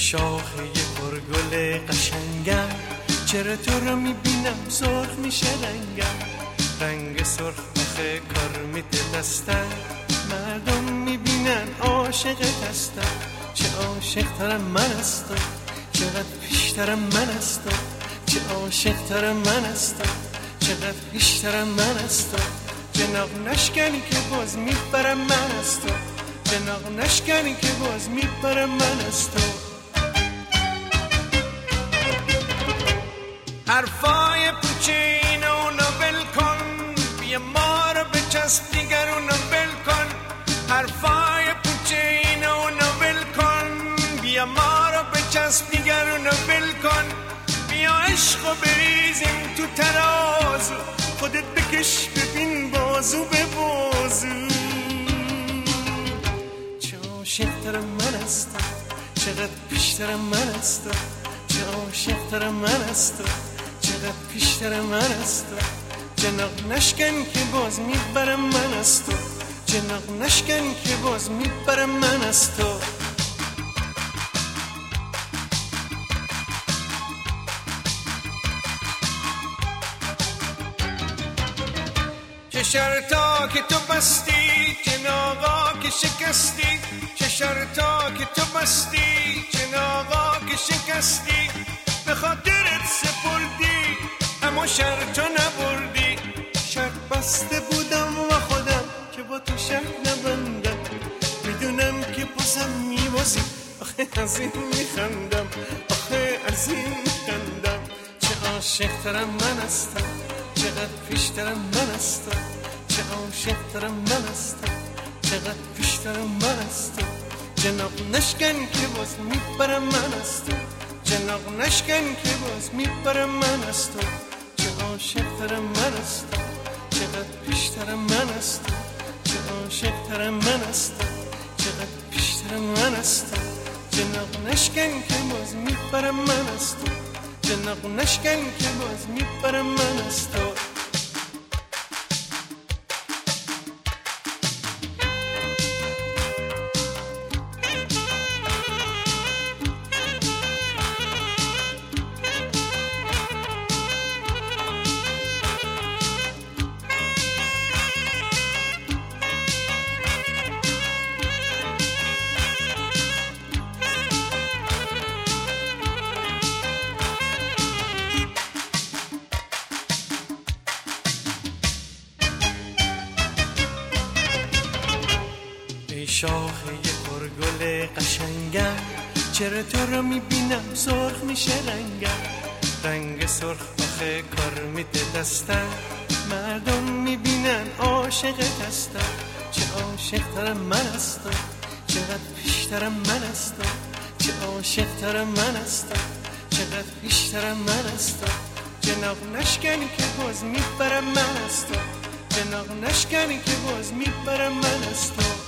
شاخه پرگل قشنگم، چرا تو رو میبینم سرخ میشه رنگم. رنگ سرخ آخه کار میده دستم، مردم میبینن عاشقت هستم. چه عاشق ترم من از تو، چقدر پیشترم من از تو. چه عاشق ترم من از تو، چقدر پیشترم من از تو. جناق نشکنی که باز میبرم من از تو، جناق نشکنی که باز میبرم من از تو. حرفای پوچه اینو ول کن، بیا ما رو بچسب دیگر اونو ول کن. حرفای پوچه اینو ول کن، بیا ما رو بچسب دیگر اونو ول کن. بیا عشقو بریزیم تو ترازو، خودت بکش ببین بازو به بازو. چه عاشق‌ترم من از تو، چقدر پیشترم من از تو. چه عاشق‌ترم من از تو، چقدر پیشترم من از تو. جناق نشکن که باز میبرم من از تو، جناق نشکن که باز میبرم من از تو. چه شرطا که تو بستی، جناقا که شکستی. چه شرطا که تو بستی، جناقا که شکستی. به خاطرت سپردی اما شرطا نبردی. شرط بسته بودم و خودم که با تو شرط نبندم. میدونم که بازم میبازی، آخه از این میخندم، آخه از این میخندم. چه عاشق ترم من از تو، چقدر پیشترم من از تو. چه عاشق ترم من از تو، چقدر پیشترم من از تو. جناق نشکن که باز میبرم من از تو، جناق نشکن که باز میبرم من از تو. چه عاشق ترم من از تو، چقدر پیشترم من از تو. چه عاشق ترم من از تو، چقدر پیشترم من از تو. جناق نشکن که باز میبرم من از تو، جناق نشکن که باز میبرم من از تو. شاخه پرگل قشنگم، چرا تو رو میبینم سرخ میشه رنگم. رنگ سرخ آخه کار میده دستم، مردم میبینن عاشقت هستم. چه عاشق ترم من از تو، چقدر پیشترم من از تو. چه عاشق ترم من از تو، چقدر پیشترم من از تو. جناق نشکنی که باز میبرم من از تو، جناق نشکنی که باز میبرم من از تو.